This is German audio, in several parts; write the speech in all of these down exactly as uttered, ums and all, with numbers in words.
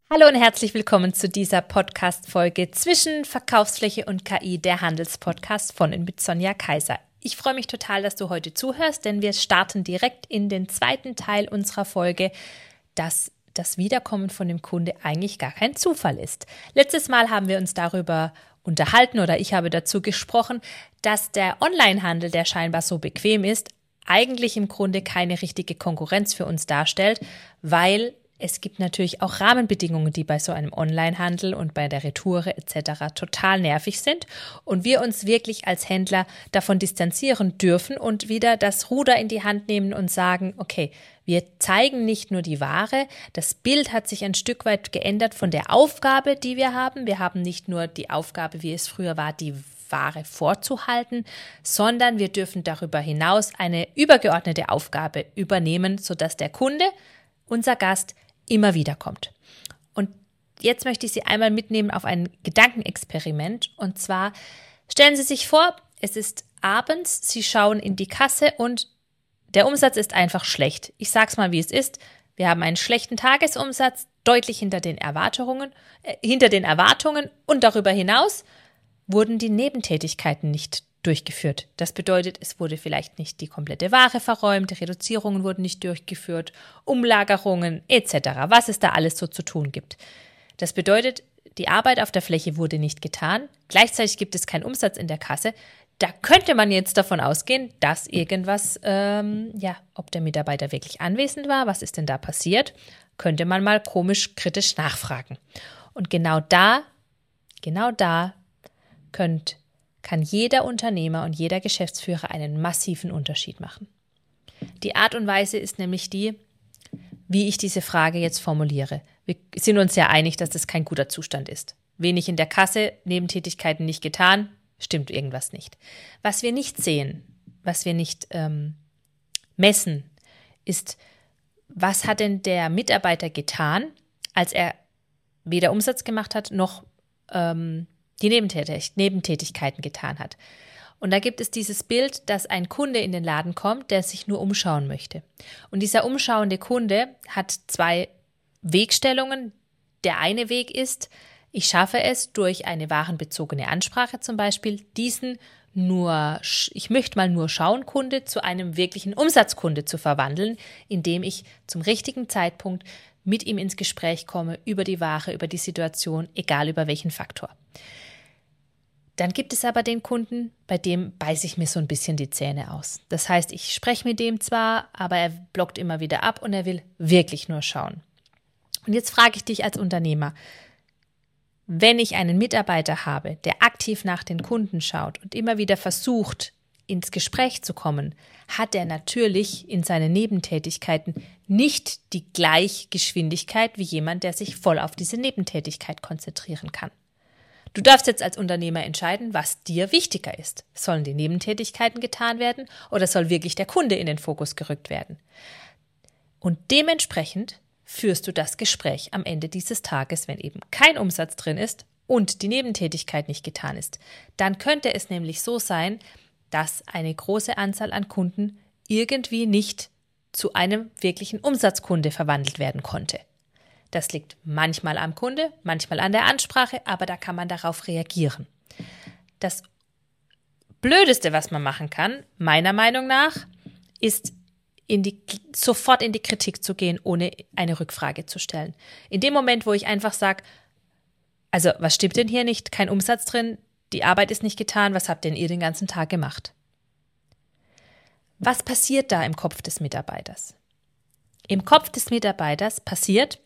Hallo und herzlich willkommen zu dieser Podcast-Folge zwischen Verkaufsfläche und K I, der Handelspodcast von und mit Sonja Kaiser. Ich freue mich total, dass du heute zuhörst, denn wir starten direkt in den zweiten Teil unserer Folge, dass das Wiederkommen von dem Kunde eigentlich gar kein Zufall ist. Letztes Mal haben wir uns darüber unterhalten oder ich habe dazu gesprochen, dass der Onlinehandel, der scheinbar so bequem ist, eigentlich im Grunde keine richtige Konkurrenz für uns darstellt, weil es gibt natürlich auch Rahmenbedingungen, die bei so einem Onlinehandel und bei der Retoure et cetera total nervig sind und wir uns wirklich als Händler davon distanzieren dürfen und wieder das Ruder in die Hand nehmen und sagen, okay, wir zeigen nicht nur die Ware, das Bild hat sich ein Stück weit geändert von der Aufgabe, die wir haben. Wir haben nicht nur die Aufgabe, wie es früher war, die Ware vorzuhalten, sondern wir dürfen darüber hinaus eine übergeordnete Aufgabe übernehmen, sodass der Kunde, unser Gast, immer wieder kommt. Und jetzt möchte ich Sie einmal mitnehmen auf ein Gedankenexperiment. Und zwar stellen Sie sich vor, es ist abends, Sie schauen in die Kasse und der Umsatz ist einfach schlecht. Ich sage es mal, wie es ist. Wir haben einen schlechten Tagesumsatz, deutlich hinter den Erwartungen, äh, hinter den Erwartungen und darüber hinaus wurden die Nebentätigkeiten nicht durchgeführt. Das bedeutet, es wurde vielleicht nicht die komplette Ware verräumt, Reduzierungen wurden nicht durchgeführt, Umlagerungen et cetera, was es da alles so zu tun gibt. Das bedeutet, die Arbeit auf der Fläche wurde nicht getan, gleichzeitig gibt es keinen Umsatz in der Kasse. Da könnte man jetzt davon ausgehen, dass irgendwas, ähm, ja, ob der Mitarbeiter wirklich anwesend war, was ist denn da passiert, könnte man mal komisch kritisch nachfragen. Und genau da, genau da könnt kann jeder Unternehmer und jeder Geschäftsführer einen massiven Unterschied machen. Die Art und Weise ist nämlich die, wie ich diese Frage jetzt formuliere. Wir sind uns ja einig, dass das kein guter Zustand ist. Wenig in der Kasse, Nebentätigkeiten nicht getan, stimmt irgendwas nicht. Was wir nicht sehen, was wir nicht ähm, messen, ist, was hat denn der Mitarbeiter getan, als er weder Umsatz gemacht hat, noch ähm, die Nebentätig- Nebentätigkeiten getan hat. Und da gibt es dieses Bild, dass ein Kunde in den Laden kommt, der sich nur umschauen möchte. Und dieser umschauende Kunde hat zwei Wegstellungen. Der eine Weg ist, ich schaffe es durch eine warenbezogene Ansprache zum Beispiel, diesen nur, ich möchte mal nur schauen Kunde zu einem wirklichen Umsatzkunde zu verwandeln, indem ich zum richtigen Zeitpunkt mit ihm ins Gespräch komme über die Ware, über die Situation, egal über welchen Faktor. Dann gibt es aber den Kunden, bei dem beiße ich mir so ein bisschen die Zähne aus. Das heißt, ich spreche mit dem zwar, aber er blockt immer wieder ab und er will wirklich nur schauen. Und jetzt frage ich dich als Unternehmer, wenn ich einen Mitarbeiter habe, der aktiv nach den Kunden schaut und immer wieder versucht, ins Gespräch zu kommen, hat er natürlich in seinen Nebentätigkeiten nicht die Gleichgeschwindigkeit wie jemand, der sich voll auf diese Nebentätigkeit konzentrieren kann. Du darfst jetzt als Unternehmer entscheiden, was dir wichtiger ist. Sollen die Nebentätigkeiten getan werden oder soll wirklich der Kunde in den Fokus gerückt werden? Und dementsprechend führst du das Gespräch am Ende dieses Tages, wenn eben kein Umsatz drin ist und die Nebentätigkeit nicht getan ist. Dann könnte es nämlich so sein, dass eine große Anzahl an Kunden irgendwie nicht zu einem wirklichen Umsatzkunde verwandelt werden konnte. Das liegt manchmal am Kunde, manchmal an der Ansprache, aber da kann man darauf reagieren. Das Blödeste, was man machen kann, meiner Meinung nach, ist in die, sofort in die Kritik zu gehen, ohne eine Rückfrage zu stellen. In dem Moment, wo ich einfach sage, also was stimmt denn hier nicht? Kein Umsatz drin, die Arbeit ist nicht getan, was habt denn ihr den ganzen Tag gemacht? Was passiert da im Kopf des Mitarbeiters? Im Kopf des Mitarbeiters passiert,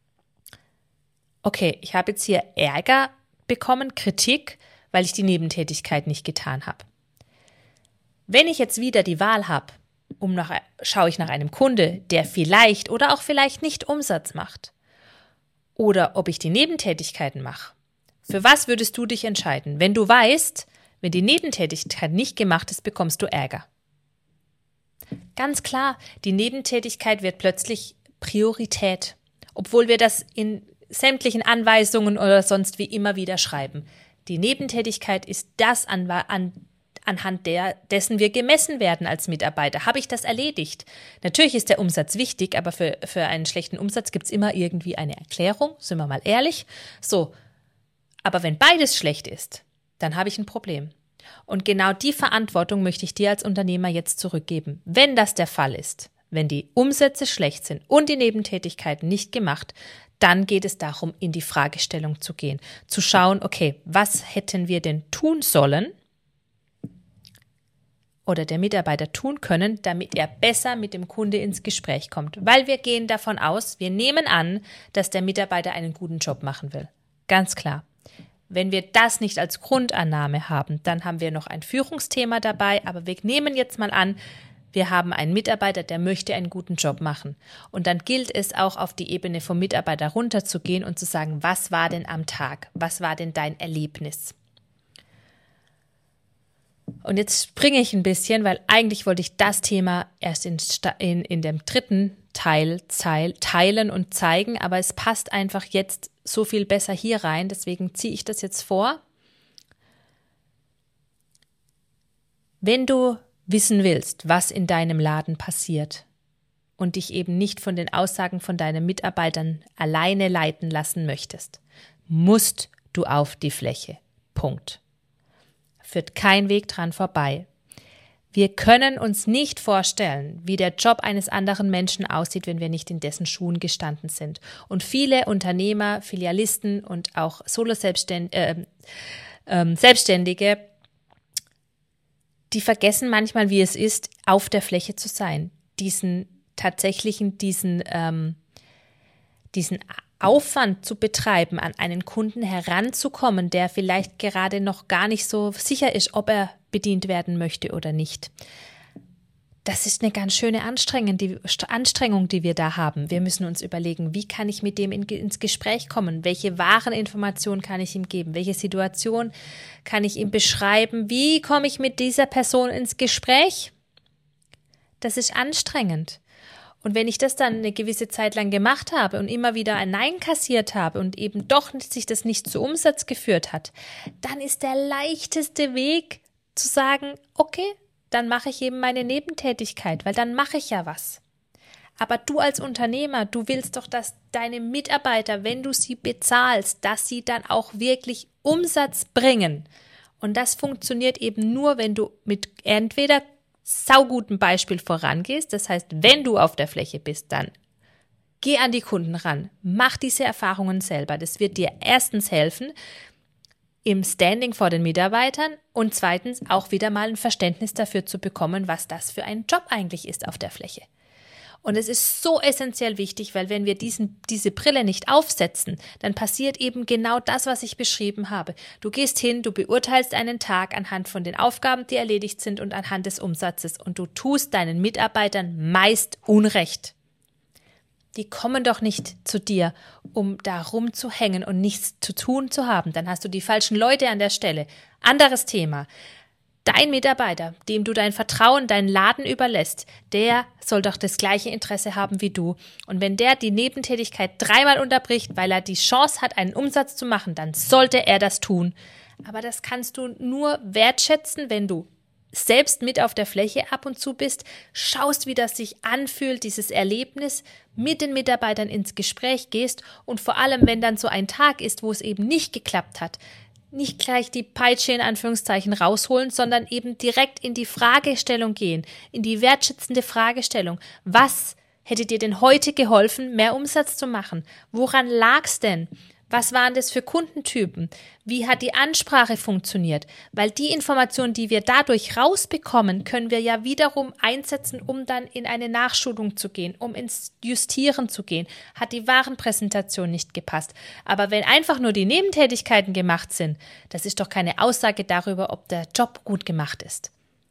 okay, ich habe jetzt hier Ärger bekommen, Kritik, weil ich die Nebentätigkeit nicht getan habe. Wenn ich jetzt wieder die Wahl habe, um nach, schaue ich nach einem Kunde, der vielleicht oder auch vielleicht nicht Umsatz macht, oder ob ich die Nebentätigkeiten mache. Für was würdest du dich entscheiden? Wenn du weißt, wenn die Nebentätigkeit nicht gemacht ist, bekommst du Ärger. Ganz klar, die Nebentätigkeit wird plötzlich Priorität, obwohl wir das in sämtlichen Anweisungen oder sonst wie immer wieder schreiben. Die Nebentätigkeit ist das an, an anhand der, dessen wir gemessen werden als Mitarbeiter. Habe ich das erledigt? Natürlich ist der Umsatz wichtig, aber für, für einen schlechten Umsatz gibt es immer irgendwie eine Erklärung, sind wir mal ehrlich. So, aber wenn beides schlecht ist, dann habe ich ein Problem. Und genau die Verantwortung möchte ich dir als Unternehmer jetzt zurückgeben. Wenn das der Fall ist, wenn die Umsätze schlecht sind und die Nebentätigkeiten nicht gemacht, dann geht es darum, in die Fragestellung zu gehen, zu schauen, okay, was hätten wir denn tun sollen oder der Mitarbeiter tun können, damit er besser mit dem Kunde ins Gespräch kommt. Weil wir gehen davon aus, wir nehmen an, dass der Mitarbeiter einen guten Job machen will. Ganz klar. Wenn wir das nicht als Grundannahme haben, dann haben wir noch ein Führungsthema dabei, aber wir nehmen jetzt mal an, wir haben einen Mitarbeiter, der möchte einen guten Job machen. Und dann gilt es auch, auf die Ebene vom Mitarbeiter runterzugehen und zu sagen, was war denn am Tag? Was war denn dein Erlebnis? Und jetzt springe ich ein bisschen, weil eigentlich wollte ich das Thema erst in, in, in dem dritten Teil teilen und zeigen, aber es passt einfach jetzt so viel besser hier rein, deswegen ziehe ich das jetzt vor. Wenn du wissen willst, was in deinem Laden passiert und dich eben nicht von den Aussagen von deinen Mitarbeitern alleine leiten lassen möchtest, musst du auf die Fläche. Punkt. Führt kein Weg dran vorbei. Wir können uns nicht vorstellen, wie der Job eines anderen Menschen aussieht, wenn wir nicht in dessen Schuhen gestanden sind. Und viele Unternehmer, Filialisten und auch Solo-Selbstständige, äh, äh, Selbstständige, die vergessen manchmal, wie es ist, auf der Fläche zu sein. Diesen tatsächlichen, diesen, ähm, diesen Aufwand zu betreiben, an einen Kunden heranzukommen, der vielleicht gerade noch gar nicht so sicher ist, ob er bedient werden möchte oder nicht. Das ist eine ganz schöne Anstrengung, die, Anstrengung, die wir da haben. Wir müssen uns überlegen, wie kann ich mit dem in, ins Gespräch kommen? Welche wahren Informationen kann ich ihm geben? Welche Situation kann ich ihm beschreiben? Wie komme ich mit dieser Person ins Gespräch? Das ist anstrengend. Und wenn ich das dann eine gewisse Zeit lang gemacht habe und immer wieder ein Nein kassiert habe und eben doch sich das nicht zu Umsatz geführt hat, dann ist der leichteste Weg zu sagen, okay, dann mache ich eben meine Nebentätigkeit, weil dann mache ich ja was. Aber du als Unternehmer, du willst doch, dass deine Mitarbeiter, wenn du sie bezahlst, dass sie dann auch wirklich Umsatz bringen. Und das funktioniert eben nur, wenn du mit entweder saugutem Beispiel vorangehst. Das heißt, wenn du auf der Fläche bist, dann geh an die Kunden ran. Mach diese Erfahrungen selber. Das wird dir erstens helfen im Standing vor den Mitarbeitern und zweitens auch wieder mal ein Verständnis dafür zu bekommen, was das für ein Job eigentlich ist auf der Fläche. Und es ist so essentiell wichtig, weil wenn wir diesen, diese Brille nicht aufsetzen, dann passiert eben genau das, was ich beschrieben habe. Du gehst hin, du beurteilst einen Tag anhand von den Aufgaben, die erledigt sind und anhand des Umsatzes und du tust deinen Mitarbeitern meist Unrecht. Die kommen doch nicht zu dir, um da rumzuhängen und nichts zu tun zu haben. Dann hast du die falschen Leute an der Stelle. Anderes Thema. Dein Mitarbeiter, dem du dein Vertrauen, deinen Laden überlässt, der soll doch das gleiche Interesse haben wie du. Und wenn der die Nebentätigkeit dreimal unterbricht, weil er die Chance hat, einen Umsatz zu machen, dann sollte er das tun. Aber das kannst du nur wertschätzen, wenn du selbst mit auf der Fläche ab und zu bist, schaust, wie das sich anfühlt, dieses Erlebnis, mit den Mitarbeitern ins Gespräch gehst und vor allem, wenn dann so ein Tag ist, wo es eben nicht geklappt hat, nicht gleich die Peitsche in Anführungszeichen rausholen, sondern eben direkt in die Fragestellung gehen, in die wertschätzende Fragestellung. Was hätte dir denn heute geholfen, mehr Umsatz zu machen? Woran lag's denn? Was waren das für Kundentypen? Wie hat die Ansprache funktioniert? Weil die Informationen, die wir dadurch rausbekommen, können wir ja wiederum einsetzen, um dann in eine Nachschulung zu gehen, um ins Justieren zu gehen. Hat die Warenpräsentation nicht gepasst. Aber wenn einfach nur die Nebentätigkeiten gemacht sind, das ist doch keine Aussage darüber, ob der Job gut gemacht ist.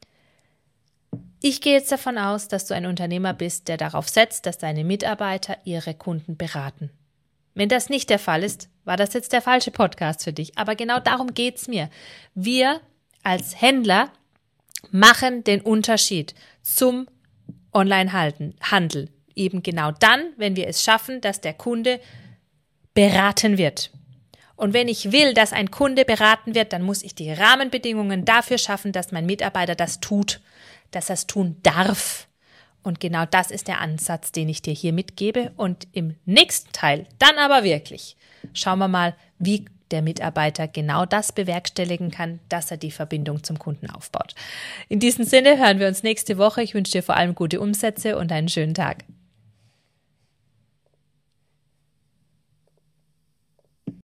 Ich gehe jetzt davon aus, dass du ein Unternehmer bist, der darauf setzt, dass deine Mitarbeiter ihre Kunden beraten. Wenn das nicht der Fall ist, war das jetzt der falsche Podcast für dich. Aber genau darum geht's mir. Wir als Händler machen den Unterschied zum Online-Handel. Eben genau dann, wenn wir es schaffen, dass der Kunde beraten wird. Und wenn ich will, dass ein Kunde beraten wird, dann muss ich die Rahmenbedingungen dafür schaffen, dass mein Mitarbeiter das tut, dass er es tun darf. Und genau das ist der Ansatz, den ich dir hier mitgebe. Und im nächsten Teil, dann aber wirklich, schauen wir mal, wie der Mitarbeiter genau das bewerkstelligen kann, dass er die Verbindung zum Kunden aufbaut. In diesem Sinne hören wir uns nächste Woche. Ich wünsche dir vor allem gute Umsätze und einen schönen Tag.